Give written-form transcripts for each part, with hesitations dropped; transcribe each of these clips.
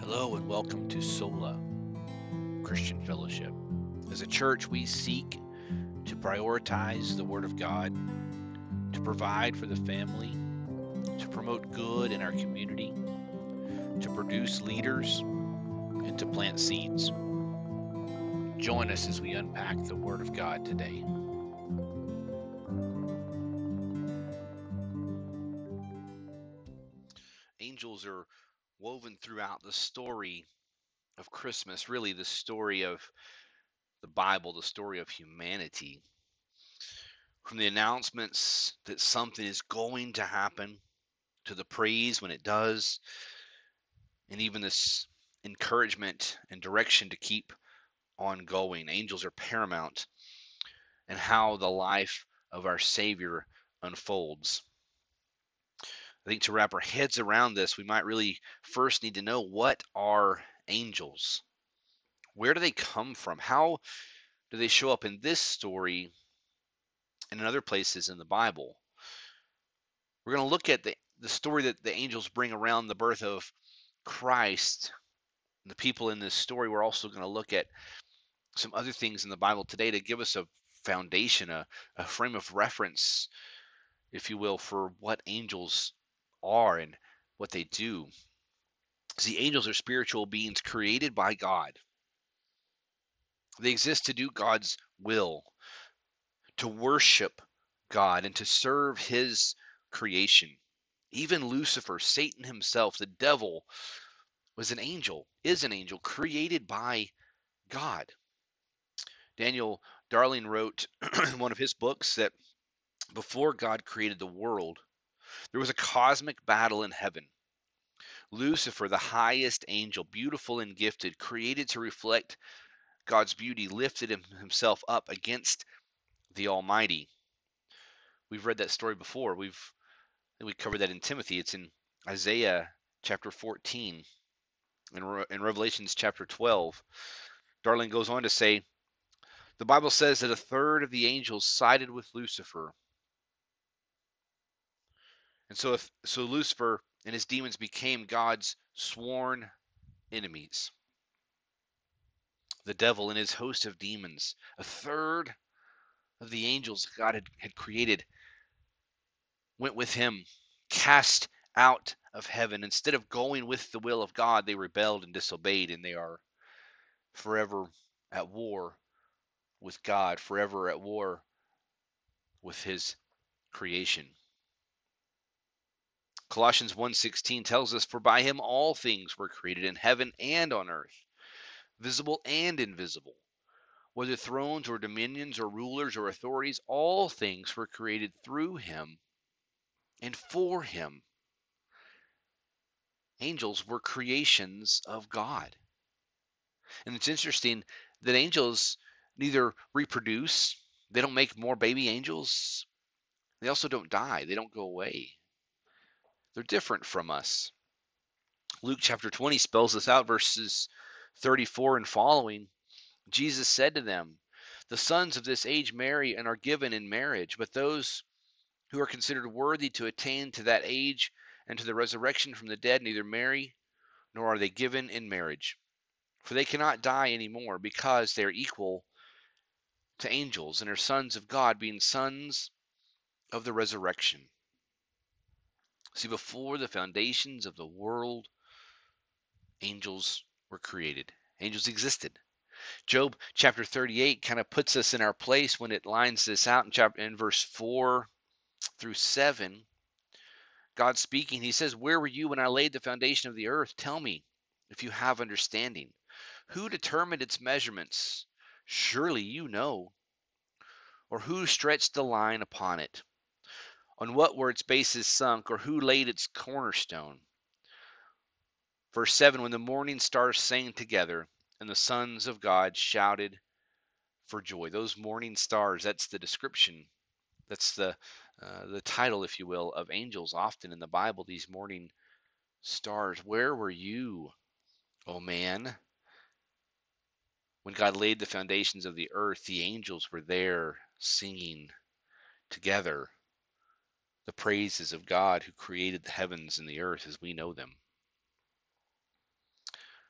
Hello and welcome to Sola Christian Fellowship. As a church, we seek to prioritize the Word of God, to provide for the family, to promote good in our community, to produce leaders, and to plant seeds. Join us as we unpack the Word of God today. Angels are woven throughout the story of Christmas, really the story of the Bible, the story of humanity. From the announcements that something is going to happen, to the praise when it does, and even this encouragement and direction to keep on going. Angels are paramount in how the life of our Savior unfolds. I think to wrap our heads around this, we might really first need to know, what are angels? Where do they come from? How do they show up in this story and in other places in the Bible? We're going to look at the story that the angels bring around the birth of Christ. The people in this story. We're also going to look at some other things in the Bible today to give us a foundation, a frame of reference, if you will, for what angels are and what they do. See, angels are spiritual beings created by God. They exist to do God's will, to worship God, and to serve his creation. Even Lucifer, Satan himself, the devil, is an angel created by God. Daniel Darling wrote in one of his books that before God created the world, there was a cosmic battle in heaven. Lucifer, the highest angel, beautiful and gifted, created to reflect God's beauty, lifted himself up against the Almighty. We've read that story before. We covered that in Timothy. It's in Isaiah chapter 14 and in Revelations chapter 12. Darling goes on to say, the Bible says that a third of the angels sided with Lucifer. And so Lucifer and his demons became God's sworn enemies. The devil and his host of demons, a third of the angels God had created, went with him, cast out of heaven. Instead of going with the will of God, they rebelled and disobeyed, and they are forever at war with God, forever at war with his creation. Colossians 1:16 tells us, for by him all things were created in heaven and on earth, visible and invisible, whether thrones or dominions or rulers or authorities, all things were created through him and for him. Angels were creations of God. And it's interesting that angels neither reproduce, they don't make more baby angels, they also don't die, they don't go away. They're different from us. Luke chapter 20 spells this out, verses 34 and following. Jesus said to them, the sons of this age marry and are given in marriage, but those who are considered worthy to attain to that age and to the resurrection from the dead neither marry nor are they given in marriage. For they cannot die any more, because they are equal to angels and are sons of God, being sons of the resurrection. See, before the foundations of the world, angels were created. Angels existed. Job chapter 38 kind of puts us in our place when it lines this out in verse 4 through 7. God speaking, he says, where were you when I laid the foundation of the earth? Tell me if you have understanding. Who determined its measurements? Surely you know. Or who stretched the line upon it? On what were its bases sunk? Or who laid its cornerstone? Verse 7, when the morning stars sang together and the sons of God shouted for joy. Those morning stars, that's the description. That's the title, if you will, of angels often in the Bible, these morning stars. Where were you, oh man? When God laid the foundations of the earth, the angels were there singing together the praises of God who created the heavens and the earth as we know them.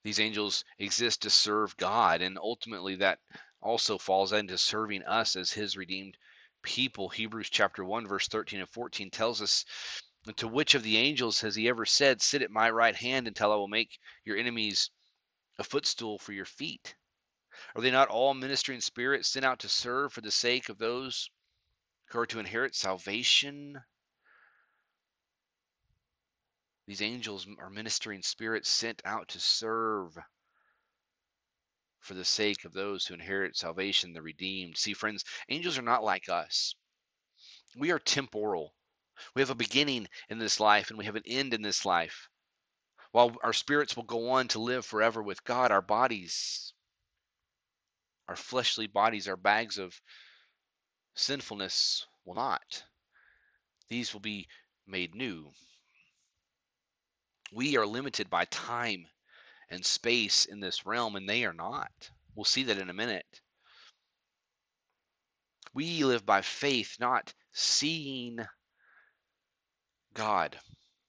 These angels exist to serve God, and ultimately that also falls into serving us as his redeemed people. Hebrews chapter 1 verse 13 and 14 tells us, to which of the angels has he ever said, sit at my right hand until I will make your enemies a footstool for your feet? Are they not all ministering spirits sent out to serve for the sake of those who are to inherit salvation? These angels are ministering spirits sent out to serve for the sake of those who inherit salvation, the redeemed. See, friends, angels are not like us. We are temporal. We have a beginning in this life and we have an end in this life. While our spirits will go on to live forever with God, our bodies, our fleshly bodies, our bags of sinfulness will not. These will be made new. We are limited by time and space in this realm, and they are not. We'll see that in a minute. We live by faith, not seeing God.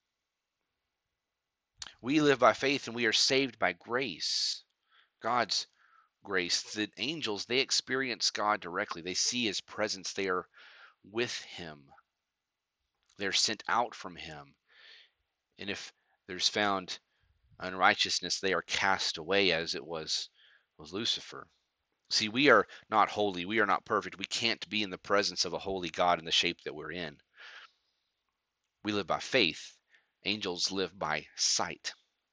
We live by faith and we are saved by grace, God's grace. The angels, they experience God directly. They see his presence. They are with him. They're sent out from him. And if there's found unrighteousness, they are cast away, as it was with Lucifer. See, we are not holy. We are not perfect. We can't be in the presence of a holy God in the shape that we're in. We live by faith. Angels live by sight.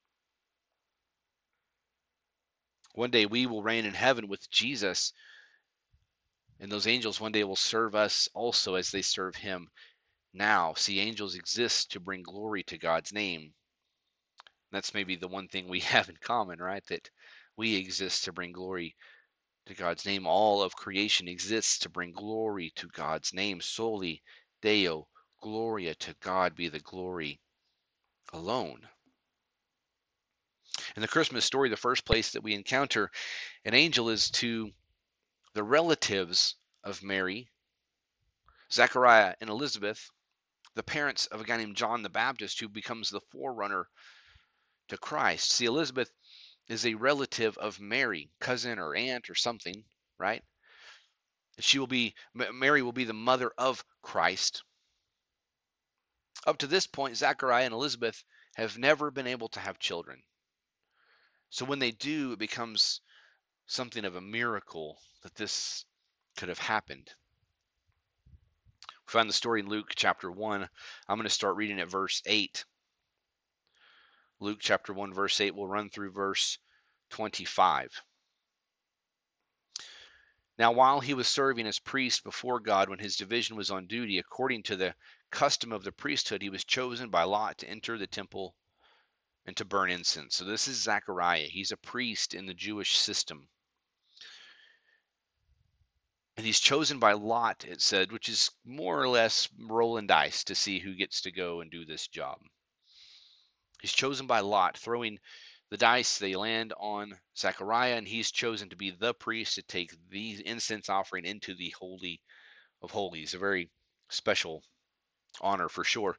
One day we will reign in heaven with Jesus, and those angels one day will serve us also as they serve him now. See, angels exist to bring glory to God's name. That's maybe the one thing we have in common, right? That we exist to bring glory to God's name. All of creation exists to bring glory to God's name. Soli Deo Gloria, to God be the glory alone. In the Christmas story, the first place that we encounter an angel is to the relatives of Mary, Zechariah and Elizabeth, the parents of a guy named John the Baptist, who becomes the forerunner to Christ. See, Elizabeth is a relative of Mary, cousin or aunt or something, right? Mary will be the mother of Christ. Up to this point, Zechariah and Elizabeth have never been able to have children. So when they do, it becomes something of a miracle that this could have happened. We find the story in Luke chapter 1. I'm going to start reading at verse 8. Luke chapter 1, verse 8. We'll run through verse 25. Now, while he was serving as priest before God, when his division was on duty, according to the custom of the priesthood, he was chosen by lot to enter the temple and to burn incense. So this is Zechariah. He's a priest in the Jewish system. And he's chosen by lot, it said, which is more or less rolling dice to see who gets to go and do this job. He's chosen by lot, throwing the dice. They land on Zechariah, and he's chosen to be the priest to take the incense offering into the Holy of Holies. A very special honor for sure.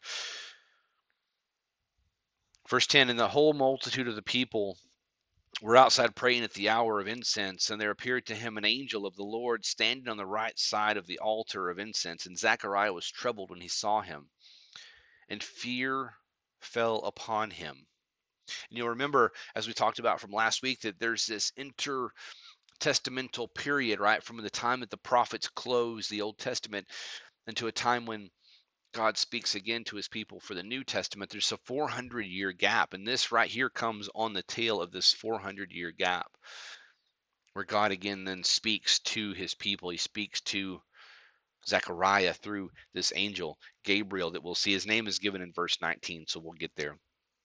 Verse 10, and the whole multitude of the people were outside praying at the hour of incense, and there appeared to him an angel of the Lord standing on the right side of the altar of incense. And Zechariah was troubled when he saw him, and fear fell upon him. And you'll remember, as we talked about from last week, that there's this intertestamental period, right, from the time that the prophets close the Old Testament into a time when God speaks again to his people for the New Testament. There's a 400-year gap, and this right here comes on the tail of this 400-year gap, where God again then speaks to his people. He speaks to Zechariah through this angel, Gabriel, that we'll see. His name is given in verse 19, so we'll get there.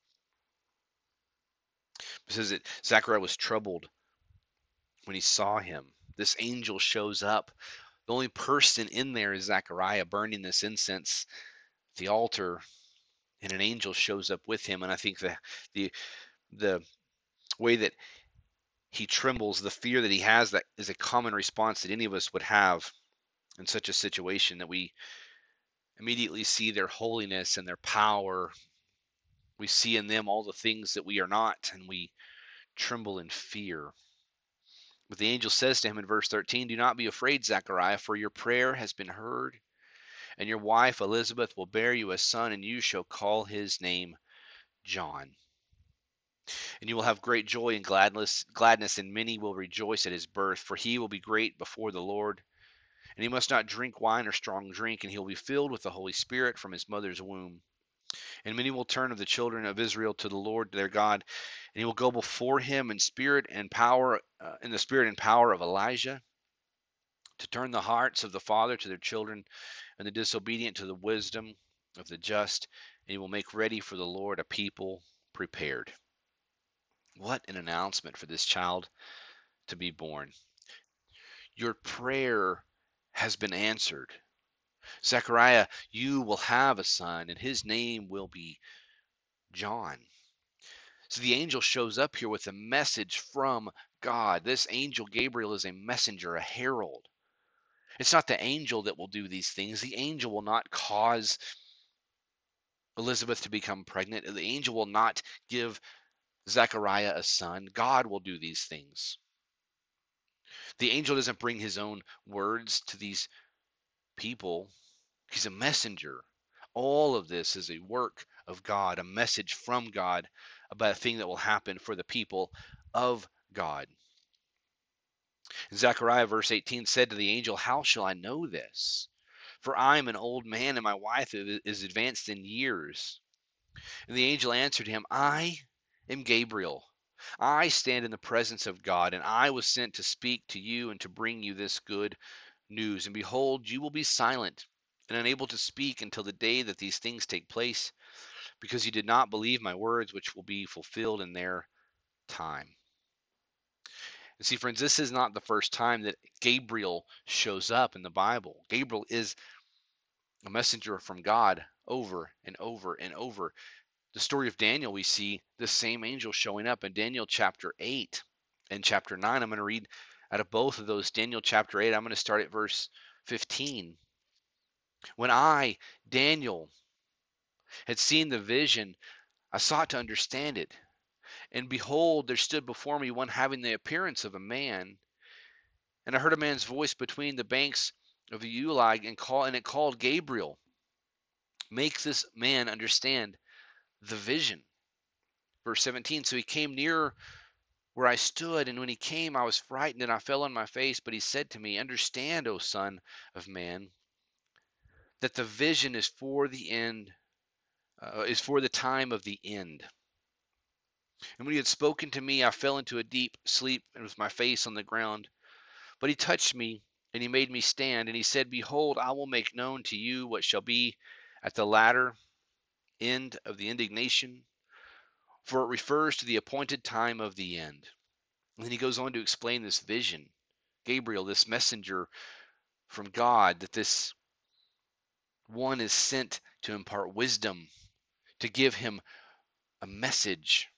It says that Zechariah was troubled when he saw him. This angel shows up. The only person in there is Zechariah burning this incense at the altar, and an angel shows up with him. And I think the the way that he trembles, the fear that he has, that is a common response that any of us would have in such a situation, that we immediately see their holiness and their power. We see in them all the things that we are not, and we tremble in fear. But the angel says to him in verse 13, "Do not be afraid, Zechariah, for your prayer has been heard, and your wife Elizabeth will bear you a son, and you shall call his name John. And you will have great joy and gladness, and many will rejoice at his birth, for he will be great before the Lord. And he must not drink wine or strong drink, and he will be filled with the Holy Spirit from his mother's womb. And many will turn of the children of Israel to the Lord their God, and he will go before him in spirit and power, in the spirit and power of Elijah, to turn the hearts of the father to their children, and the disobedient to the wisdom of the just. And he will make ready for the Lord a people prepared." What an announcement for this child to be born. Your prayer has been answered. Zechariah, you will have a son, and his name will be John. So the angel shows up here with a message from God. This angel, Gabriel, is a messenger, a herald. It's not the angel that will do these things. The angel will not cause Elizabeth to become pregnant. The angel will not give Zechariah a son. God will do these things. The angel doesn't bring his own words to these people. He's a messenger. All of this is a work of God, a message from God about a thing that will happen for the people of God. Zechariah, verse 18, said to the angel, "How shall I know this? For I am an old man, and my wife is advanced in years." And the angel answered him, "I am Gabriel. I stand in the presence of God, and I was sent to speak to you and to bring you this good news. And behold, you will be silent and unable to speak until the day that these things take place, because you did not believe my words, which will be fulfilled in their time." And see, friends, this is not the first time that Gabriel shows up in the Bible. Gabriel is a messenger from God over and over and over. The story of Daniel, we see the same angel showing up in Daniel chapter 8 and chapter 9. I'm going to read out of both of those. Daniel chapter 8, I'm going to start at verse 15. "When I, Daniel, had seen the vision, I sought to understand it. And behold, there stood before me one having the appearance of a man. And I heard a man's voice between the banks of the Ulai, and it called, 'Gabriel, make this man understand the vision.'" Verse 17, "So he came near where I stood, and when he came, I was frightened, and I fell on my face. But he said to me, 'Understand, O son of man, that the vision is for the end, is for the time of the end.' And when he had spoken to me, I fell into a deep sleep, and with my face on the ground. But he touched me, and he made me stand, and he said, 'Behold, I will make known to you what shall be at the latter end of the indignation, for it refers to the appointed time of the end.'" And then he goes on to explain this vision. Gabriel, this messenger from God, that this one is sent to impart wisdom, to give him a message.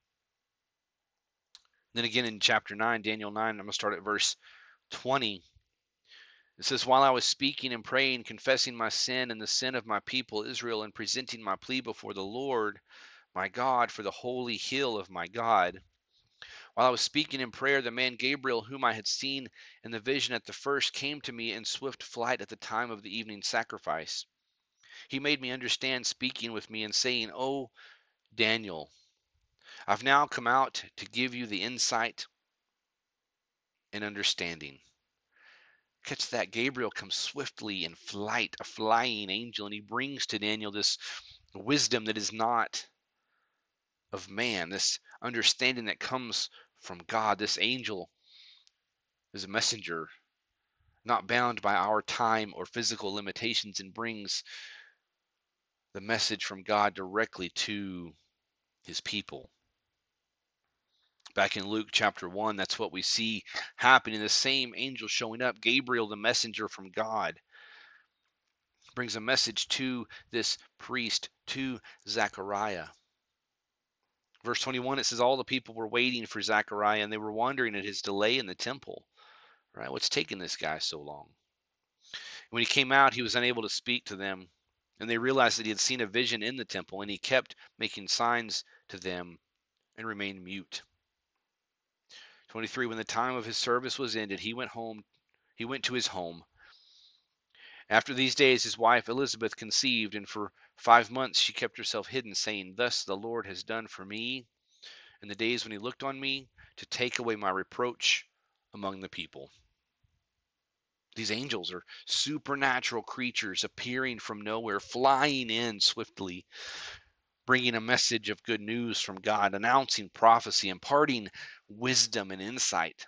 Then again in chapter 9, Daniel 9, I'm going to start at verse 20. It says, "While I was speaking and praying, confessing my sin and the sin of my people Israel, and presenting my plea before the Lord my God for the holy hill of my God, while I was speaking in prayer, the man Gabriel, whom I had seen in the vision at the first, came to me in swift flight at the time of the evening sacrifice. He made me understand, speaking with me and saying, 'O Daniel, I've now come out to give you the insight and understanding.'" Catch that. Gabriel comes swiftly in flight, a flying angel, and he brings to Daniel this wisdom that is not of man, this understanding that comes from God. This angel is a messenger, not bound by our time or physical limitations, and brings the message from God directly to his people. Back in Luke chapter 1, that's what we see happening. The same angel showing up, Gabriel, the messenger from God, brings a message to this priest, to Zechariah. Verse 21, it says, "All the people were waiting for Zechariah, and they were wondering at his delay in the temple." Right? What's taking this guy so long? When he came out, he was unable to speak to them, and they realized that he had seen a vision in the temple, and he kept making signs to them and remained mute. 23, when the time of his service was ended, he went to his home. After these days his wife Elizabeth conceived, and for 5 months she kept herself hidden, saying, Thus the Lord has done for me in the days when he looked on me to take away my reproach among the people. These angels are supernatural creatures appearing from nowhere, flying in swiftly, bringing a message of good news from God, announcing prophecy, imparting wisdom and insight.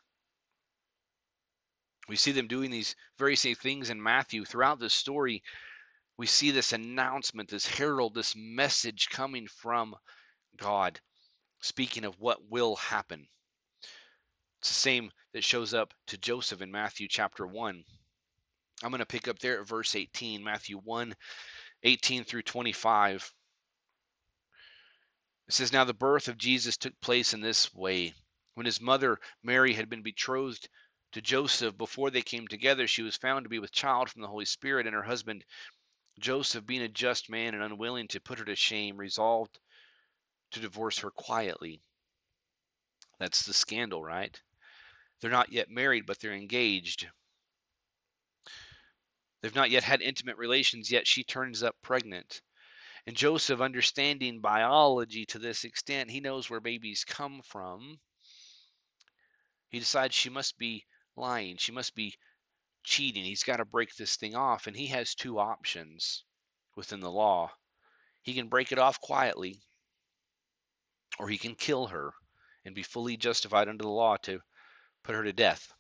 We see them doing these very same things in Matthew. Throughout this story, we see this announcement, this herald, this message coming from God, speaking of what will happen. It's the same that shows up to Joseph in Matthew chapter 1. I'm going to pick up there at verse 18, Matthew 1, 18 through 25. It says, Now the birth of Jesus took place in this way. When his mother Mary had been betrothed to Joseph, before they came together, she was found to be with child from the Holy Spirit, and her husband Joseph, being a just man and unwilling to put her to shame, resolved to divorce her quietly. That's the scandal, right? They're not yet married, but they're engaged. They've not yet had intimate relations, yet she turns up pregnant. And Joseph, understanding biology to this extent, he knows where babies come from. He decides she must be lying. She must be cheating. He's got to break this thing off. And he has two options within the law. He can break it off quietly, or he can kill her and be fully justified under the law to put her to death.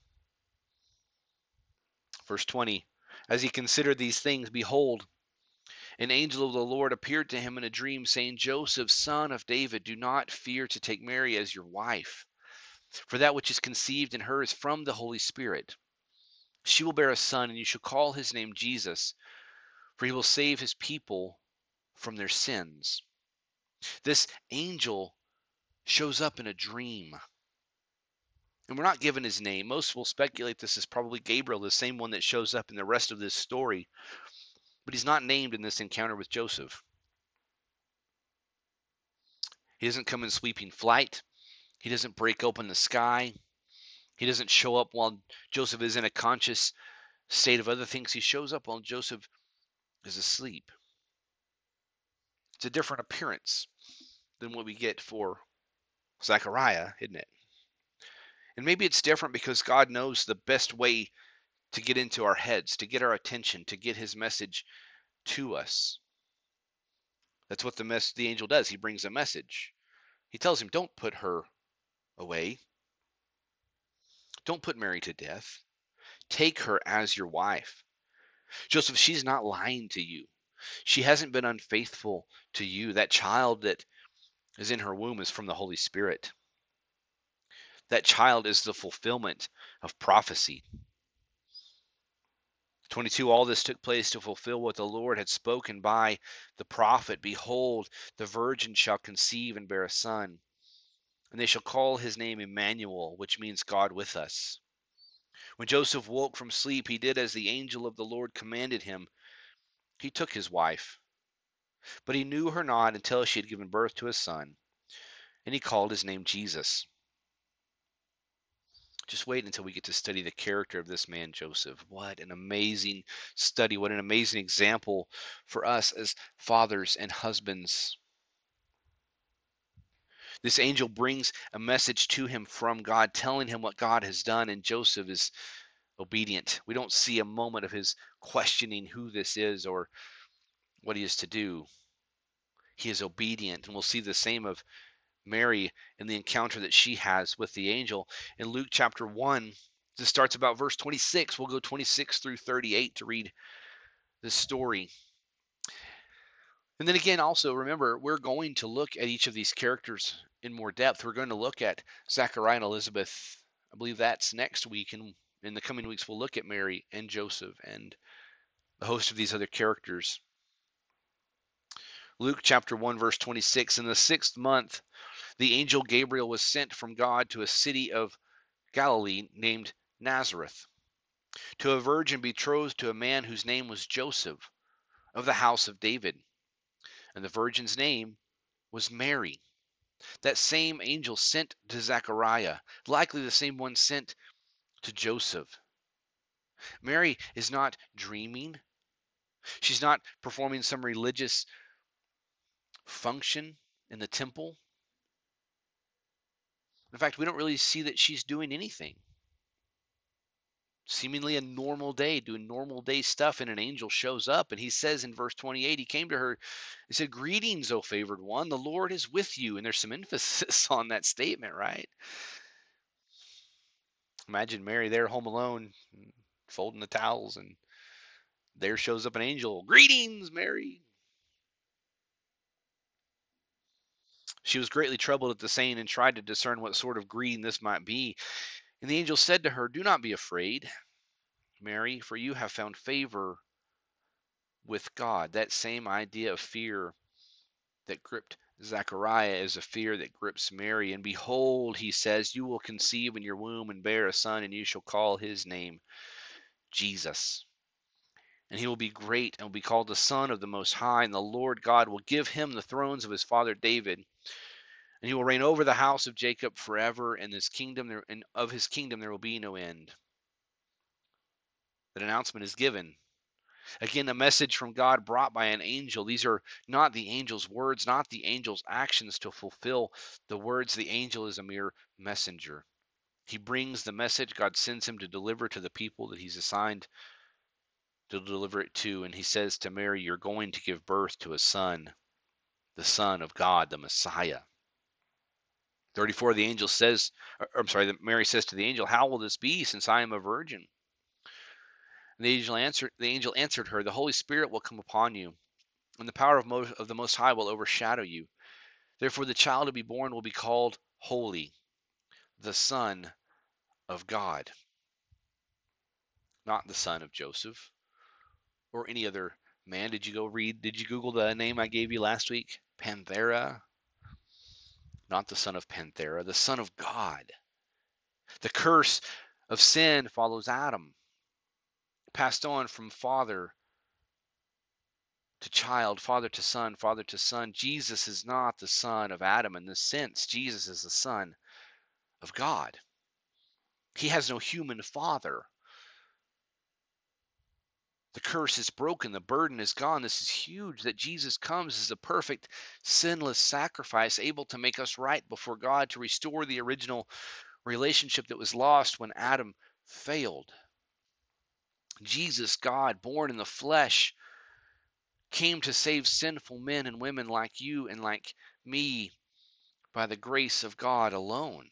Verse 20, as he considered these things, behold, an angel of the Lord appeared to him in a dream, saying, Joseph, son of David, do not fear to take Mary as your wife, for that which is conceived in her is from the Holy Spirit. She will bear a son, and you shall call his name Jesus, for he will save his people from their sins. This angel shows up in a dream. And we're not given his name. Most will speculate this is probably Gabriel, the same one that shows up in the rest of this story. But he's not named in this encounter with Joseph. He doesn't come in sweeping flight. He doesn't break open the sky. He doesn't show up while Joseph is in a conscious state of other things. He shows up while Joseph is asleep. It's a different appearance than what we get for Zechariah, isn't it? And maybe it's different because God knows the best way to get into our heads, to get our attention, to get his message to us. That's what the angel does. He brings a message. He tells him, don't put her away. Don't put Mary to death. Take her as your wife. Joseph, she's not lying to you. She hasn't been unfaithful to you. That child that is in her womb is from the Holy Spirit. That child is the fulfillment of prophecy. 22, all this took place to fulfill what the Lord had spoken by the prophet. Behold, the virgin shall conceive and bear a son, and they shall call his name Emmanuel, which means God with us. When Joseph woke from sleep, he did as the angel of the Lord commanded him. He took his wife, but he knew her not until she had given birth to a son, and he called his name Jesus. Just wait until we get to study the character of this man, Joseph. What an amazing study. What an amazing example for us as fathers and husbands. This angel brings a message to him from God, telling him what God has done, and Joseph is obedient. We don't see a moment of his questioning who this is or what he is to do. He is obedient, and we'll see the same of Mary in the encounter that she has with the angel. In Luke chapter 1, this starts about verse 26. We'll go 26 through 38 to read this story. And then again, also remember, we're going to look at each of these characters in more depth. We're going to look at Zechariah and Elizabeth. I believe that's next week. And in the coming weeks, we'll look at Mary and Joseph and a host of these other characters. Luke chapter 1, verse 26. In the 6th month, the angel Gabriel was sent from God to a city of Galilee named Nazareth, to a virgin betrothed to a man whose name was Joseph, of the house of David. And the virgin's name was Mary. That same angel sent to Zechariah, likely the same one sent to Joseph. Mary is not dreaming. She's not performing some religious function in the temple. In fact, we don't really see that she's doing anything. Seemingly a normal day, doing normal day stuff, and an angel shows up, and he says in verse 28, he came to her, he said, "Greetings, O favored one, the Lord is with you." And there's some emphasis on that statement, right? Imagine Mary there home alone, folding the towels, and there shows up an angel. "Greetings, Mary." She was greatly troubled at the saying and tried to discern what sort of greeting this might be. And the angel said to her, "Do not be afraid, Mary, for you have found favor with God." That same idea of fear that gripped Zechariah is a fear that grips Mary. "And behold," he says, "you will conceive in your womb and bear a son, and you shall call his name Jesus. And he will be great and will be called the Son of the Most High. And the Lord God will give him the thrones of his father David. And he will reign over the house of Jacob forever, and of his kingdom there will be no end." That announcement is given. Again, a message from God brought by an angel. These are not the angel's words, not the angel's actions to fulfill the words. The angel is a mere messenger. He brings the message. God sends him to deliver to the people that he's assigned to deliver it to. And he says to Mary, "You're going to give birth to a son, the Son of God, the Messiah." 34, the angel says, Mary says to the angel, "How will this be, since I am a virgin?" And the angel answered her, "The Holy Spirit will come upon you, and the power of the Most High will overshadow you. Therefore, the child to be born will be called Holy, the Son of God." Not the son of Joseph or any other man. Did you Google the name I gave you last week? Panthera? Not the son of Panthera, the Son of God. The curse of sin follows Adam, passed on from father to child, father to son, father to son. Jesus is not the son of Adam in this sense. Jesus is the Son of God. He has no human father. The curse is broken. The burden is gone. This is huge that Jesus comes as a perfect, sinless sacrifice, able to make us right before God, to restore the original relationship that was lost when Adam failed. Jesus, God, born in the flesh, came to save sinful men and women like you and like me by the grace of God alone.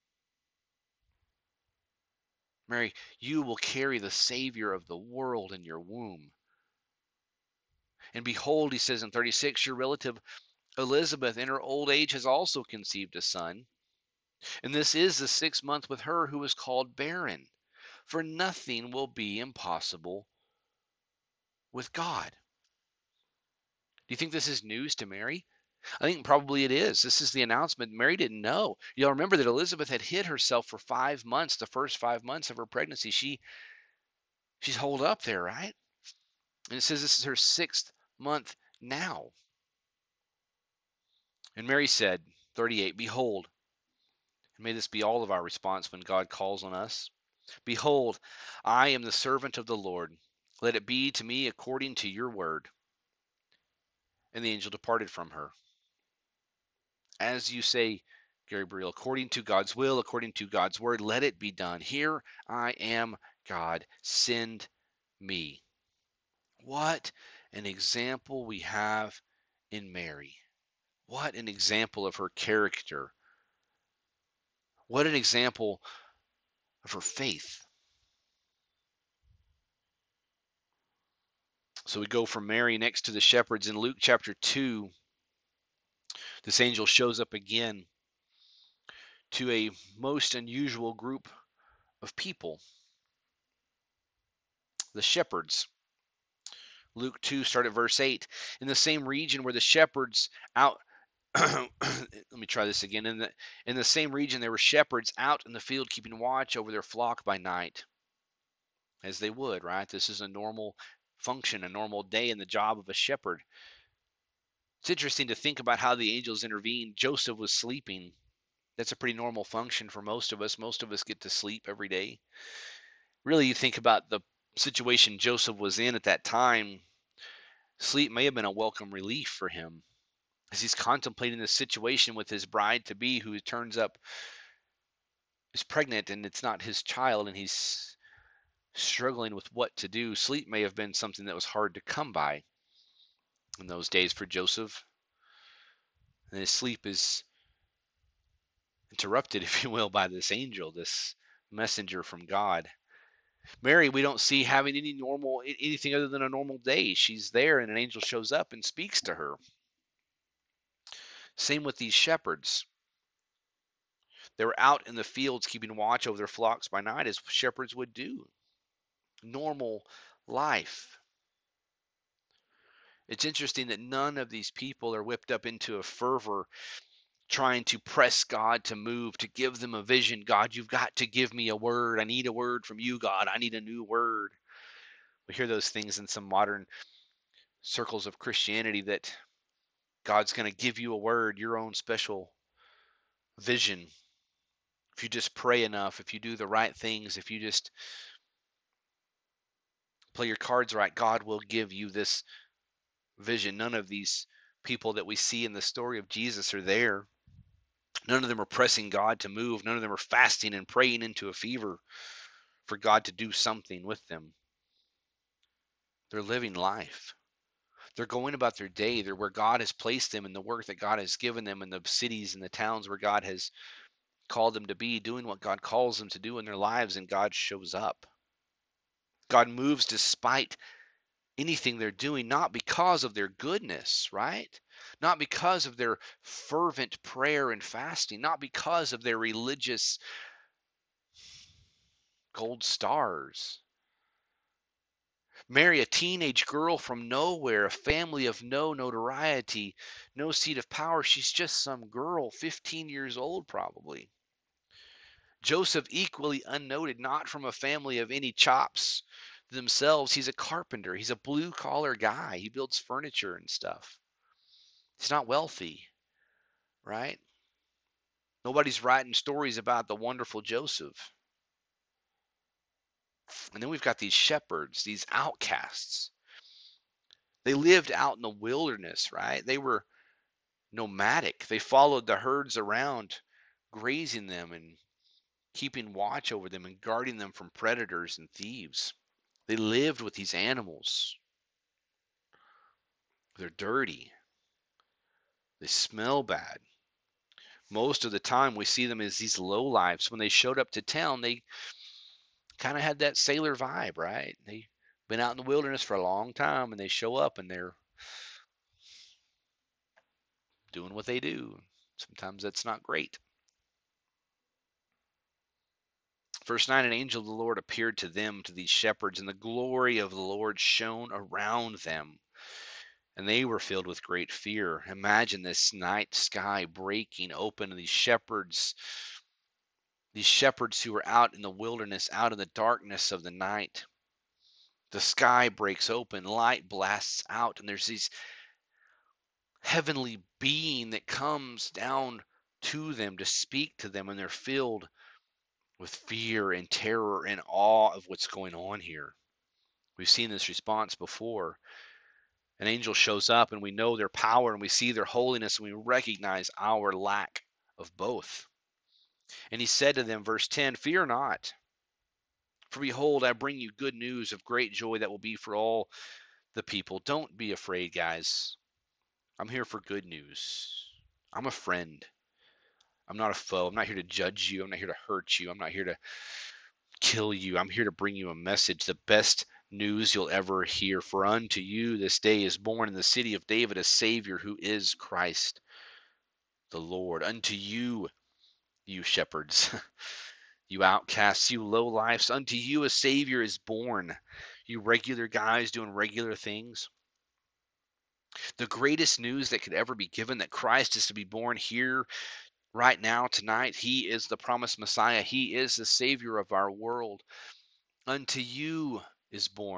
Mary, you will carry the Savior of the world in your womb. And behold, he says in 36, your relative Elizabeth in her old age has also conceived a son. And this is the 6th month with her who is called barren. For nothing will be impossible with God. Do you think this is news to Mary? I think probably it is. This is the announcement. Mary didn't know. You'll remember that Elizabeth had hid herself for 5 months, the first 5 months of her pregnancy. She's holed up there, right? And it says this is her 6th month now. And Mary said, 38, "Behold," and may this be all of our response when God calls on us. "Behold, I am the servant of the Lord. Let it be to me according to your word." And the angel departed from her. As you say, Gabriel, according to God's will, according to God's word, let it be done. Here I am, God, send me. What an example we have in Mary. What an example of her character. What an example of her faith. So we go from Mary next to the shepherds in Luke chapter 2. This angel shows up again to a most unusual group of people, the shepherds. Luke 2, start at verse 8. In the same region where the shepherds out let me try this again. In the same region there were shepherds out in the field keeping watch over their flock by night, as they would, right? This is a normal function, a normal day in the job of a shepherd, It's interesting to think about how the angels intervened. Joseph was sleeping. That's a pretty normal function for most of us. Most of us get to sleep every day. Really, you think about the situation Joseph was in at that time, sleep may have been a welcome relief for him as he's contemplating the situation with his bride to be, who turns up is pregnant and it's not his child, and he's struggling with what to do. Sleep may have been something that was hard to come by in those days for Joseph. And his sleep is interrupted, if you will, by this angel, this messenger from God. Mary, we don't see having anything other than a normal day. She's there, and an angel shows up and speaks to her. Same with these shepherds. They were out in the fields keeping watch over their flocks by night, as shepherds would do. Normal life. It's interesting that none of these people are whipped up into a fervor trying to press God to move, to give them a vision. God, you've got to give me a word. I need a word from you, God. I need a new word. We hear those things in some modern circles of Christianity, that God's going to give you a word, your own special vision. If you just pray enough, if you do the right things, if you just play your cards right, God will give you this vision. None of these people that we see in the story of Jesus are there. None of them are pressing God to move. None of them are fasting and praying into a fever for God to do something with them. They're living life. They're going about their day. They're where God has placed them, in the work that God has given them, in the cities and the towns where God has called them to be, doing what God calls them to do in their lives, and God shows up. God moves despite anything they're doing, not because of their goodness, right? Not because of their fervent prayer and fasting, not because of their religious gold stars. Mary, a teenage girl from nowhere, a family of no notoriety, no seat of power. She's just some girl, 15 years old probably. Joseph, equally unnoted, not from a family of any chops themselves. He's a carpenter. He's a blue collar guy. He builds furniture and stuff. He's not wealthy, right? Nobody's writing stories about the wonderful Joseph. And then we've got these shepherds, these outcasts. They lived out in the wilderness, right? They were nomadic. They followed the herds around, grazing them and keeping watch over them and guarding them from predators and thieves. They lived with these animals. They're dirty. They smell bad. Most of the time we see them as these low lives. When they showed up to town, they kind of had that sailor vibe, right? They've been out in the wilderness for a long time, and they show up and they're doing what they do. Sometimes that's not great. Verse 9, an angel of the Lord appeared to them, to these shepherds, and the glory of the Lord shone around them, and they were filled with great fear. Imagine this night sky breaking open, and these shepherds who were out in the wilderness, out in the darkness of the night. The sky breaks open, light blasts out, and there's this heavenly being that comes down to them to speak to them, and they're filled with fear and terror and awe of what's going on here. We've seen this response before. An angel shows up, and we know their power, and we see their holiness, and we recognize our lack of both. And he said to them, verse 10, fear not, for behold, I bring you good news of great joy that will be for all the people. Don't be afraid, guys. I'm here for good news. I'm a friend. I'm not a foe. I'm not here to judge you. I'm not here to hurt you. I'm not here to kill you. I'm here to bring you a message, the best news you'll ever hear. For unto you this day is born in the city of David a Savior, who is Christ the Lord. Unto you, you shepherds, you outcasts, you lowlifes, unto you a Savior is born. You regular guys doing regular things. The greatest news that could ever be given, that Christ is to be born here right now, tonight. He is the promised Messiah. He is the Savior of our world. Unto you is born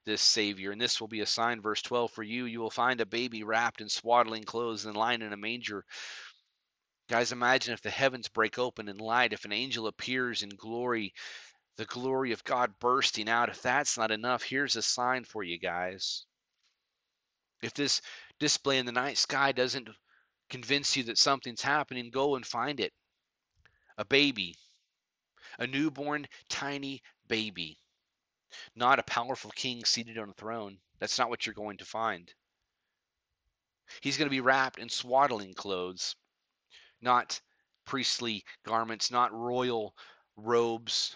this Savior. And this will be a sign, verse 12, for you. You will find a baby wrapped in swaddling clothes and lying in a manger. Guys, imagine if the heavens break open in light, if an angel appears in glory, the glory of God bursting out. If that's not enough, here's a sign for you guys. If this display in the night sky doesn't convince you that something's happening, go and find it. A baby, a newborn, tiny baby, not a powerful king seated on a throne. That's not what you're going to find. He's going to be wrapped in swaddling clothes, not priestly garments, not royal robes.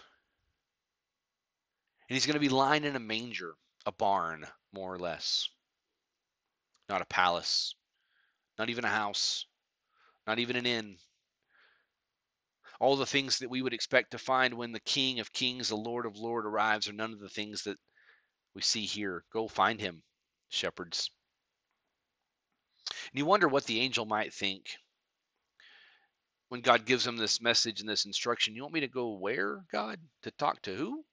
And he's going to be lying in a manger, a barn, more or less. Not a palace, not even a house, not even an inn. All the things that we would expect to find when the King of Kings, the Lord of Lords arrives are none of the things that we see here. Go find him, shepherds. And you wonder what the angel might think when God gives him this message and this instruction. You want me to go where, God? To talk to who?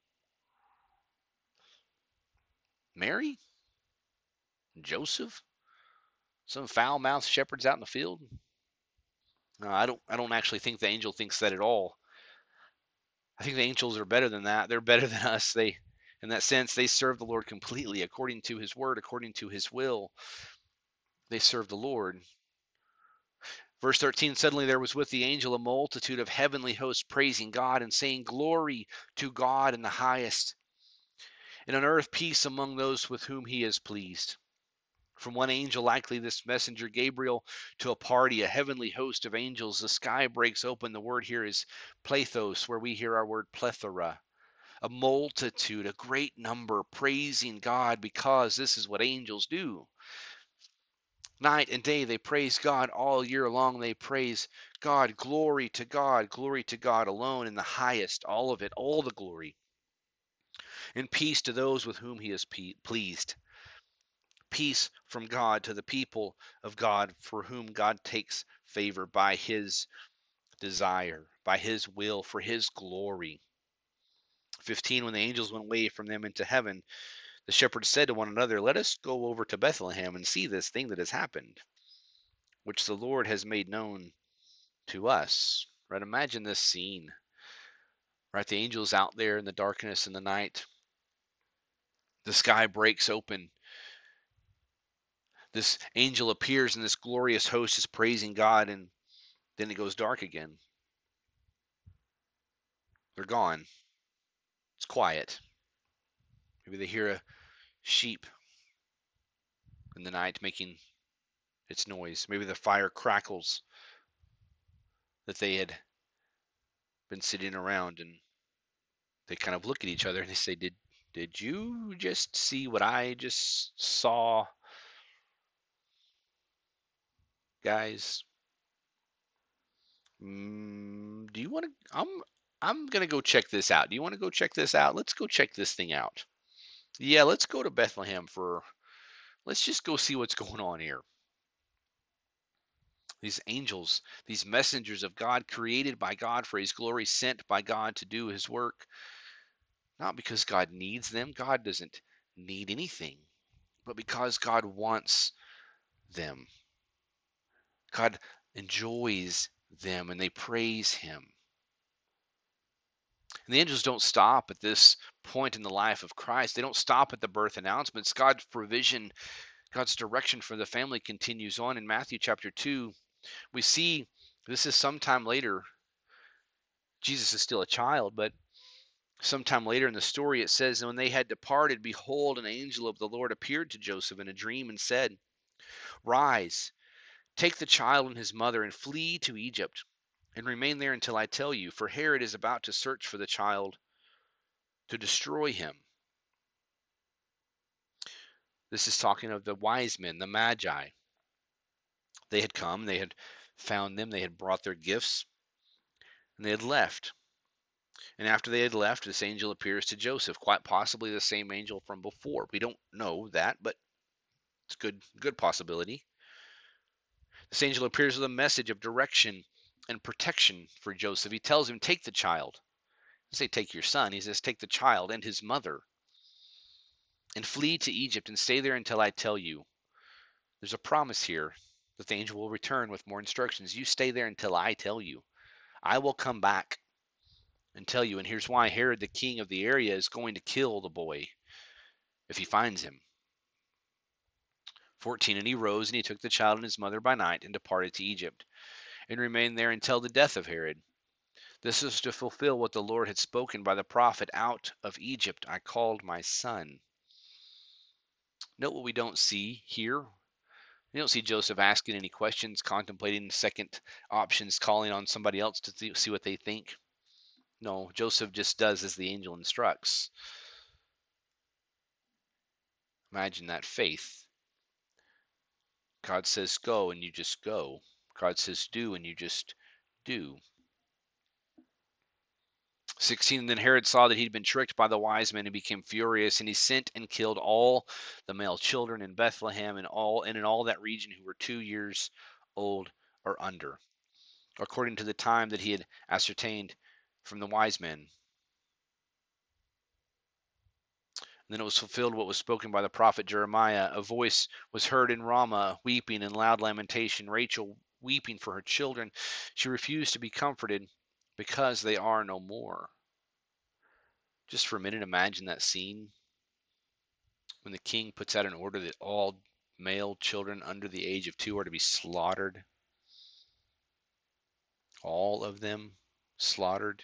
Mary? Joseph? Some foul-mouthed shepherds out in the field? No, I don't actually think the angel thinks that at all. I think the angels are better than that. They're better than us. In that sense, they serve the Lord completely according to his word, according to his will. They serve the Lord. Verse 13, suddenly there was with the angel a multitude of heavenly hosts praising God and saying, glory to God in the highest, and on earth peace among those with whom he is pleased. From one angel, likely this messenger Gabriel, to a party, a heavenly host of angels, the sky breaks open. The word here is plethos, where we hear our word plethora. A multitude, a great number, praising God, because this is what angels do. Night and day they praise God. All year long they praise God. Glory to God alone in the highest, all of it, all the glory. And peace to those with whom he is pleased. Peace from God to the people of God, for whom God takes favor by his desire, by his will, for his glory. 15, when the angels went away from them into heaven, the shepherds said to one another, let us go over to Bethlehem and see this thing that has happened, which the Lord has made known to us. Right? Imagine this scene. Right? The angels out there in the darkness in the night. The sky breaks open. This angel appears and this glorious host is praising God, and then it goes dark again. They're gone. It's quiet. Maybe they hear a sheep in the night making its noise. Maybe the fire crackles that they had been sitting around, and they kind of look at each other and they say, Did you just see what I just saw, guys? Do you want to? I'm gonna go check this out. Do you want to go check this out? Let's go check this thing out. Yeah, let's go to Bethlehem for. Let's just go see what's going on here. These angels, these messengers of God, created by God for his glory, sent by God to do his work. Not because God needs them. God doesn't need anything, but because God wants them. God enjoys them and they praise him. And the angels don't stop at this point in the life of Christ. They don't stop at the birth announcements. God's provision, God's direction for the family continues on. In Matthew chapter 2, we see this is sometime later. Jesus is still a child, but sometime later in the story it says, and when they had departed, behold, an angel of the Lord appeared to Joseph in a dream and said, rise, take the child and his mother and flee to Egypt and remain there until I tell you, for Herod is about to search for the child to destroy him. This is talking of the wise men, the magi. They had come, they had found them, they had brought their gifts, and they had left. And after they had left, this angel appears to Joseph, quite possibly the same angel from before. We don't know that, but it's good possibility. This angel appears with a message of direction and protection for Joseph. He tells him, take the child. He doesn't say take your son. He says take the child and his mother and flee to Egypt and stay there until I tell you. There's a promise here that the angel will return with more instructions. You stay there until I tell you. I will come back and tell you. And here's why: Herod, the king of the area, is going to kill the boy if he finds him. 14. And he rose and he took the child and his mother by night and departed to Egypt and remained there until the death of Herod. This is to fulfill what the Lord had spoken by the prophet: out of Egypt I called my son. Note what we don't see here. We don't see Joseph asking any questions, contemplating second options, calling on somebody else to see what they think. No, Joseph just does as the angel instructs. Imagine that faith. God says go, and you just go. God says do, and you just do. 16. And then Herod saw that he'd been tricked by the wise men and became furious, and he sent and killed all the male children in Bethlehem and in all that region who were 2 years old or under, according to the time that he had ascertained from the wise men. And then it was fulfilled what was spoken by the prophet Jeremiah. A voice was heard in Ramah, weeping and loud lamentation, Rachel weeping for her children. She refused to be comforted because they are no more. Just for a minute, imagine that scene when the king puts out an order that all male children under the age of 2 are to be slaughtered. All of them slaughtered.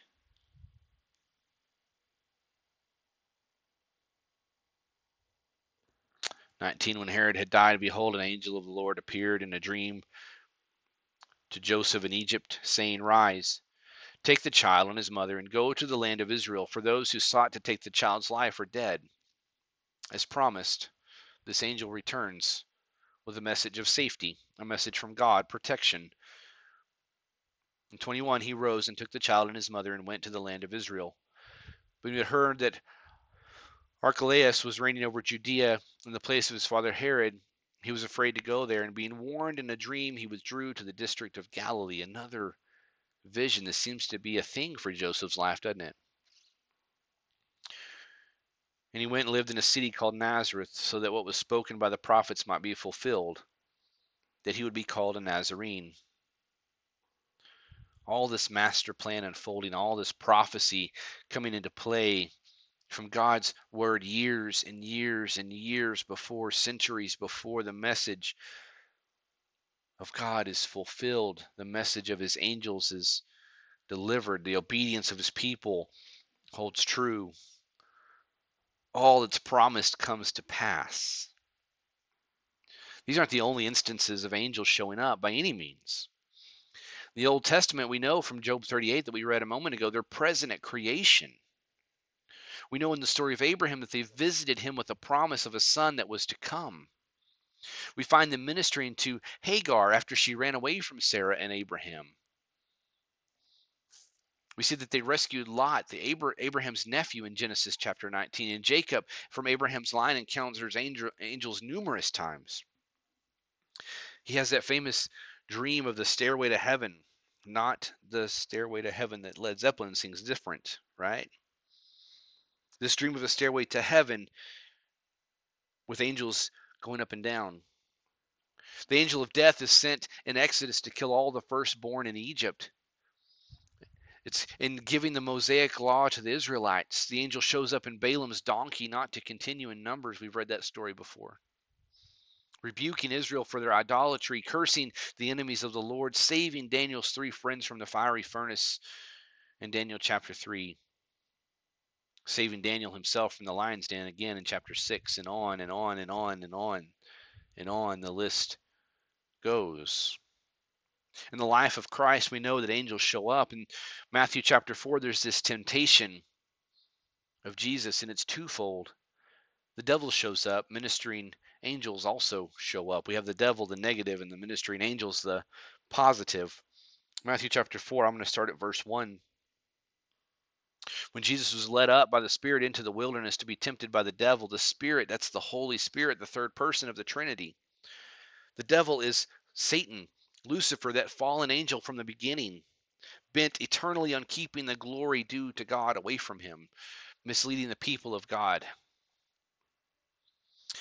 When Herod had died, behold, an angel of the Lord appeared in a dream to Joseph in Egypt, saying, Rise, take the child and his mother, and go to the land of Israel, for those who sought to take the child's life are dead. As promised, this angel returns with a message of safety, a message from God, protection. In 21, he rose and took the child and his mother and went to the land of Israel. When he had heard that Archelaus was reigning over Judea in the place of his father Herod, he was afraid to go there, and being warned in a dream, he withdrew to the district of Galilee. Another vision. This seems to be a thing for Joseph's life, doesn't it? And he went and lived in a city called Nazareth, so that what was spoken by the prophets might be fulfilled, that he would be called a Nazarene. All this master plan unfolding, all this prophecy coming into play from God's word years and years and years before, centuries before the message of God is fulfilled. The message of his angels is delivered. The obedience of his people holds true. All that's promised comes to pass. These aren't the only instances of angels showing up by any means. The Old Testament, we know from Job 38 that we read a moment ago, they're present at creation. We know in the story of Abraham that they visited him with a promise of a son that was to come. We find them ministering to Hagar after she ran away from Sarah and Abraham. We see that they rescued Lot, Abraham's nephew, in Genesis chapter 19. And Jacob, from Abraham's line, encounters angels numerous times. He has that famous dream of the stairway to heaven, not the stairway to heaven that Led Zeppelin sings, different, right? This dream of a stairway to heaven with angels going up and down. The angel of death is sent in Exodus to kill all the firstborn in Egypt. It's in giving the Mosaic law to the Israelites. The angel shows up in Balaam's donkey, not to continue in Numbers. We've read that story before. Rebuking Israel for their idolatry, cursing the enemies of the Lord, saving Daniel's 3 friends from the fiery furnace in Daniel chapter 3, saving Daniel himself from the lion's den again in chapter 6, and on and on and on and on and on the list goes. In the life of Christ, we know that angels show up. In Matthew chapter 4, there's this temptation of Jesus, and it's twofold. The devil shows up, ministering angels also show up. We have the devil, the negative, and the ministering angels, the positive. Matthew chapter 4, I'm going to start at verse 1. When Jesus was led up by the Spirit into the wilderness to be tempted by the devil, the Spirit, that's the Holy Spirit, the third person of the Trinity. The devil is Satan, Lucifer, that fallen angel from the beginning, bent eternally on keeping the glory due to God away from him, misleading the people of God.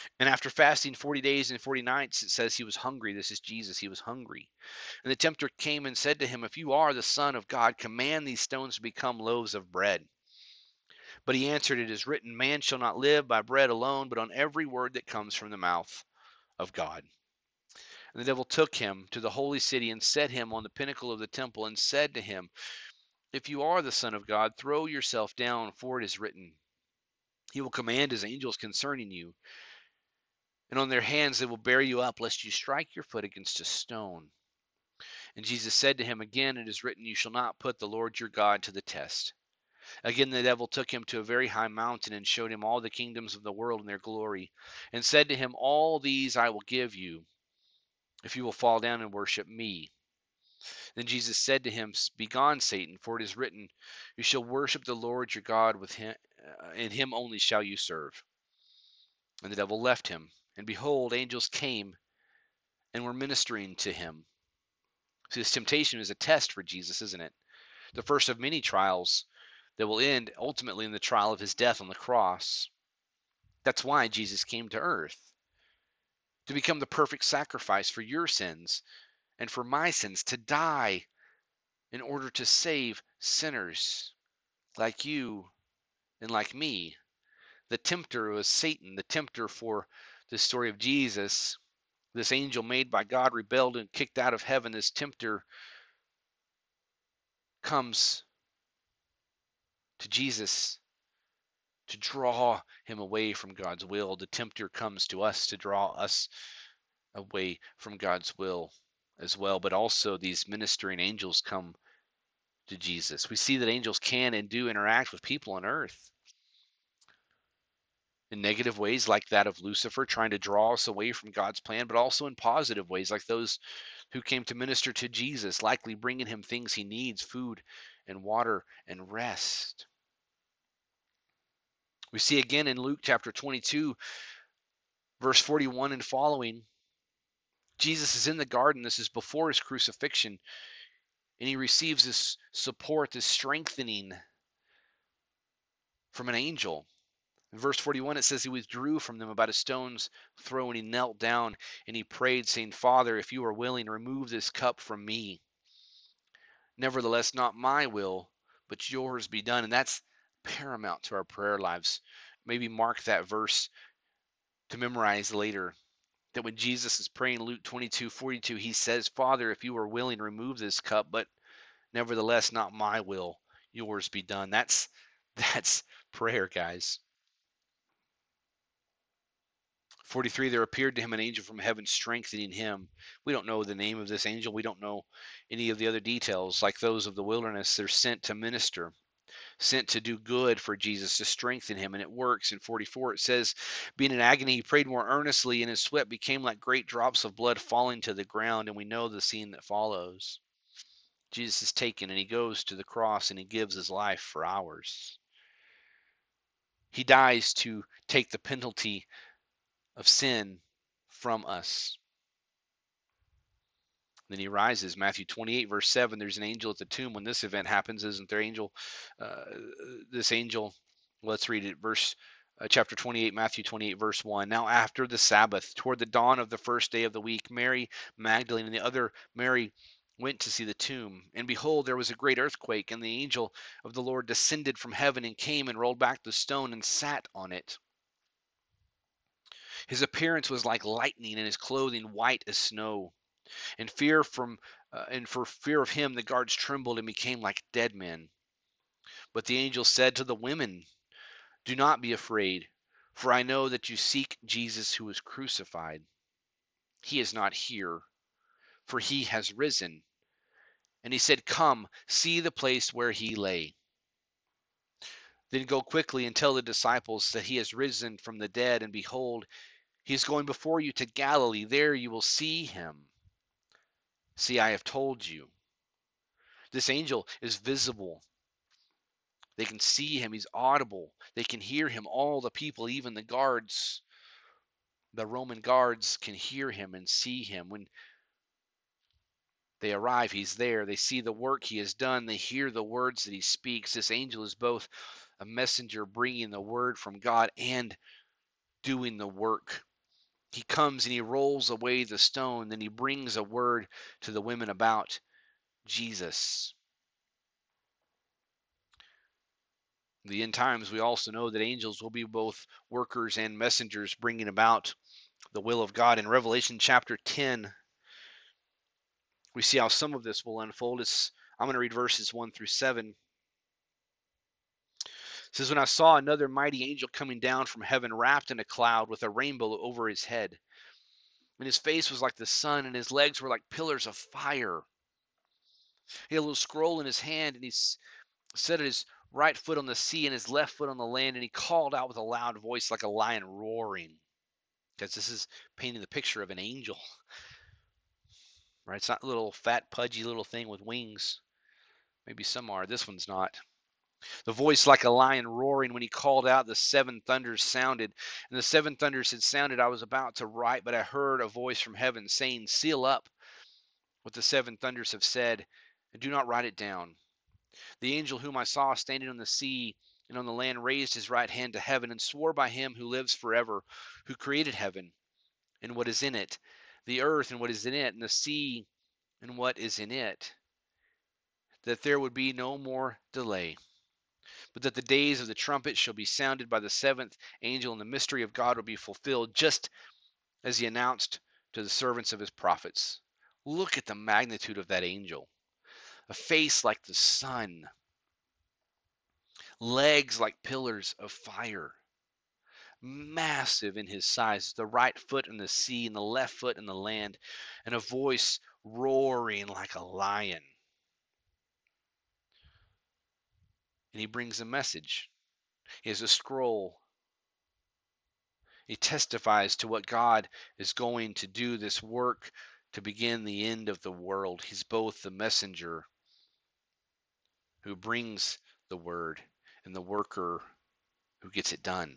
And after fasting 40 days and 40 nights, it says he was hungry. This is Jesus. He was hungry. And the tempter came and said to him, "If you are the Son of God, command these stones to become loaves of bread." But he answered, "It is written, man shall not live by bread alone, but on every word that comes from the mouth of God." And the devil took him to the holy city and set him on the pinnacle of the temple and said to him, "If you are the Son of God, throw yourself down, for it is written, he will command his angels concerning you, and on their hands they will bear you up, lest you strike your foot against a stone." And Jesus said to him again, "It is written, you shall not put the Lord your God to the test." Again the devil took him to a very high mountain and showed him all the kingdoms of the world and their glory, and said to him, "All these I will give you, if you will fall down and worship me." Then Jesus said to him, "Begone, Satan, for it is written, you shall worship the Lord your God with him, and him only shall you serve." And the devil left him, and behold, angels came and were ministering to him. So this temptation is a test for Jesus, isn't it? The first of many trials that will end ultimately in the trial of his death on the cross. That's why Jesus came to earth, to become the perfect sacrifice for your sins and for my sins, to die in order to save sinners like you and like me. The tempter was Satan, the tempter for the story of Jesus. This angel made by God rebelled and kicked out of heaven. This tempter comes to Jesus to draw him away from God's will. The tempter comes to us to draw us away from God's will as well. But also, these ministering angels come to Jesus. We see that angels can and do interact with people on earth in negative ways, like that of Lucifer trying to draw us away from God's plan, but also in positive ways, like those who came to minister to Jesus, likely bringing him things he needs, food and water and rest. We see again in Luke chapter 22, verse 41 and following, Jesus is in the garden. This is before his crucifixion, and he receives this support, this strengthening from an angel. In verse 41, it says he withdrew from them about a stone's throw, and he knelt down and he prayed, saying, "Father, if you are willing, remove this cup from me. Nevertheless, not my will, but yours be done." And that's paramount to our prayer lives. Maybe mark that verse to memorize later. That when Jesus is praying, Luke 22:42, he says, "Father, if you are willing, remove this cup, but nevertheless, not my will, yours be done." That's prayer, guys. 43, there appeared to him an angel from heaven strengthening him. We don't know the name of this angel. We don't know any of the other details. Like those of the wilderness, they're sent to minister, sent to do good for Jesus, to strengthen him. And it works. In 44, it says, being in agony, he prayed more earnestly, and his sweat became like great drops of blood falling to the ground. And we know the scene that follows. Jesus is taken and he goes to the cross and he gives his life for ours. He dies to take the penalty of sin from us. Then he rises. Matthew 28, verse 7, there's an angel at the tomb when this event happens, isn't there? Uh, this angel, let's read it, chapter 28, Matthew 28, verse 1. Now after the Sabbath, toward the dawn of the first day of the week, Mary Magdalene and the other Mary went to see the tomb. And behold, there was a great earthquake, and the angel of the Lord descended from heaven and came and rolled back the stone and sat on it. His appearance was like lightning, and his clothing white as snow. And for fear of him, the guards trembled and became like dead men. But the angel said to the women, "Do not be afraid, for I know that you seek Jesus who was crucified. He is not here, for he has risen." And he said, "Come, see the place where he lay. Then go quickly and tell the disciples that he has risen from the dead, and behold, he is going before you to Galilee. There you will see him. See, I have told you." This angel is visible. They can see him. He's audible. They can hear him. All the people, even the guards, the Roman guards, can hear him and see him. When they arrive, he's there. They see the work he has done. They hear the words that he speaks. This angel is both a messenger bringing the word from God and doing the work He comes and he rolls away the stone. Then he brings a word to the women about Jesus. In the end times, we also know that angels will be both workers and messengers, bringing about the will of God. In Revelation chapter 10, we see how some of this will unfold. I'm going to read verses 1 through 7. It says, "When I saw another mighty angel coming down from heaven, wrapped in a cloud with a rainbow over his head. And his face was like the sun, and his legs were like pillars of fire. He had a little scroll in his hand, and he set his right foot on the sea and his left foot on the land, and he called out with a loud voice like a lion roaring." Because this is painting the picture of an angel, right? It's not a little fat, pudgy little thing with wings. Maybe some are. This one's not. The voice like a lion roaring. When he called out, the seven thunders sounded. And the seven thunders had sounded. I was about to write, but I heard a voice from heaven saying, "Seal up what the seven thunders have said, and do not write it down." The angel whom I saw standing on the sea and on the land raised his right hand to heaven and swore by him who lives forever, who created heaven and what is in it, the earth and what is in it, and the sea and what is in it, that there would be no more delay, but that the days of the trumpet shall be sounded by the seventh angel, and the mystery of God will be fulfilled, just as he announced to the servants of his prophets. Look at the magnitude of that angel. A face like the sun, legs like pillars of fire, massive in his size, the right foot in the sea and the left foot in the land, and a voice roaring like a lion. And he brings a message. He has a scroll. He testifies to what God is going to do, this work to begin the end of the world. He's both the messenger who brings the word and the worker who gets it done.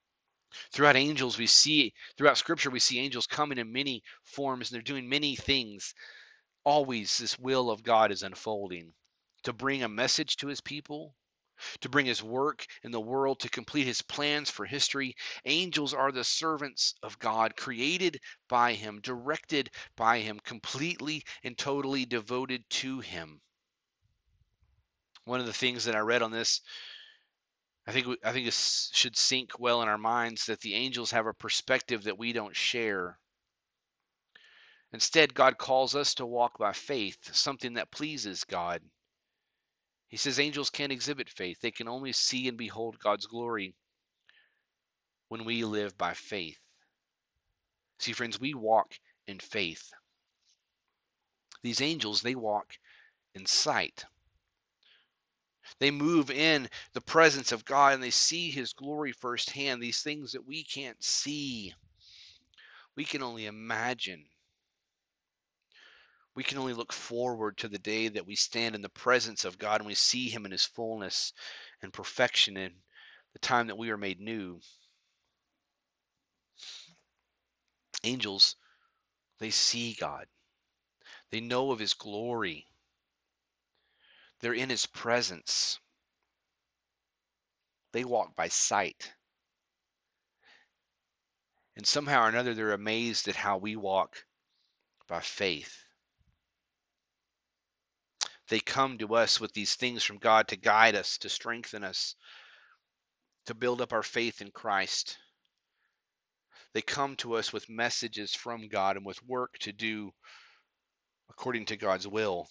Throughout scripture, we see angels coming in many forms, and they're doing many things. Always this will of God is unfolding to bring a message to his people, to bring his work in the world, to complete his plans for history. Angels are the servants of God, created by him, directed by him, completely and totally devoted to him. One of the things that I read on this, I think this should sink well in our minds, that the angels have a perspective that we don't share. Instead, God calls us to walk by faith, something that pleases God. He says angels can't exhibit faith. They can only see and behold God's glory when we live by faith. See, friends, we walk in faith. These angels, they walk in sight. They move in the presence of God and they see his glory firsthand, these things that we can't see. We can only imagine. We can only look forward to the day that we stand in the presence of God and we see him in his fullness and perfection and the time that we are made new. Angels, they see God. They know of his glory. They're in his presence. They walk by sight. And somehow or another, they're amazed at how we walk by faith. They come to us with these things from God to guide us, to strengthen us, to build up our faith in Christ. They come to us with messages from God and with work to do according to God's will.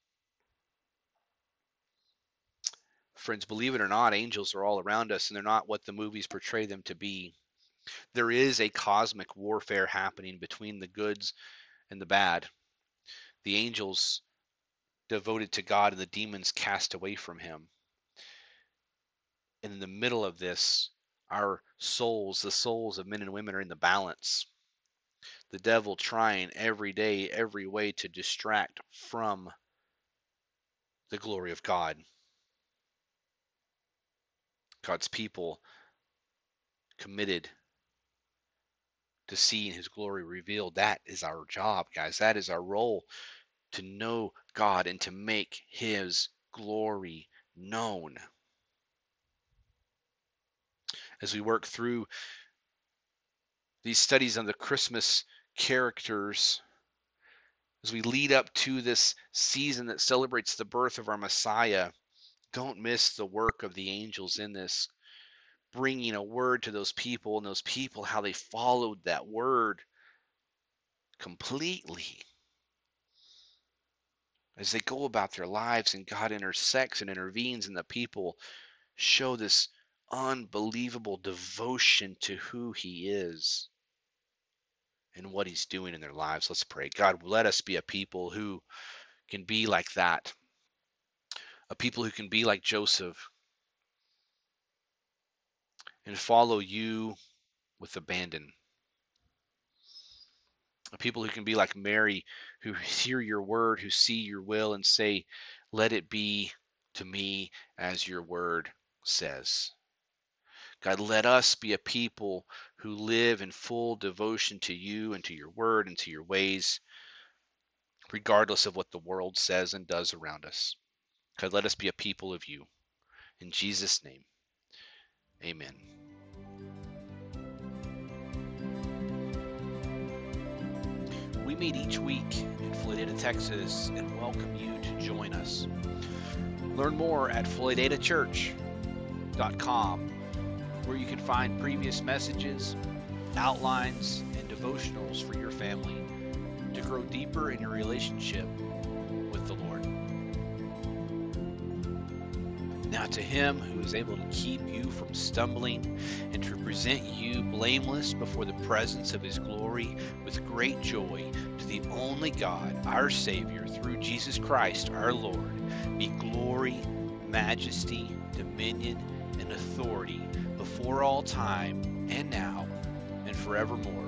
Friends, believe it or not, angels are all around us, and they're not what the movies portray them to be. There is a cosmic warfare happening between the goods and the bad. The angels devoted to God and the demons cast away from him. And in the middle of this, our souls, the souls of men and women, are in the balance. The devil trying every day, every way to distract from the glory of God. God's people committed to seeing his glory revealed. That is our job, guys. That is our role, to know God and to make his glory known. As we work through these studies on the Christmas characters, as we lead up to this season that celebrates the birth of our Messiah, don't miss the work of the angels in this, bringing a word to those people, and those people, how they followed that word completely as they go about their lives, and God intersects and intervenes, and the people show this unbelievable devotion to who he is and what he's doing in their lives. Let's pray. God, let us be a people who can be like that, a people who can be like Joseph and follow you with abandon, a people who can be like Mary, who hear your word, who see your will and say, let it be to me as your word says. God, let us be a people who live in full devotion to you and to your word and to your ways, regardless of what the world says and does around us. God, let us be a people of you. In Jesus' name, amen. We meet each week in Floydada, Texas, and welcome you to join us. Learn more at floydadachurch.com, where you can find previous messages, outlines, and devotionals for your family to grow deeper in your relationship with the Lord. Now to him who is able to keep you from stumbling and to present you blameless before the presence of his glory with great joy, to the only God, our Savior, through Jesus Christ our Lord, be glory, majesty, dominion, and authority before all time and now and forevermore.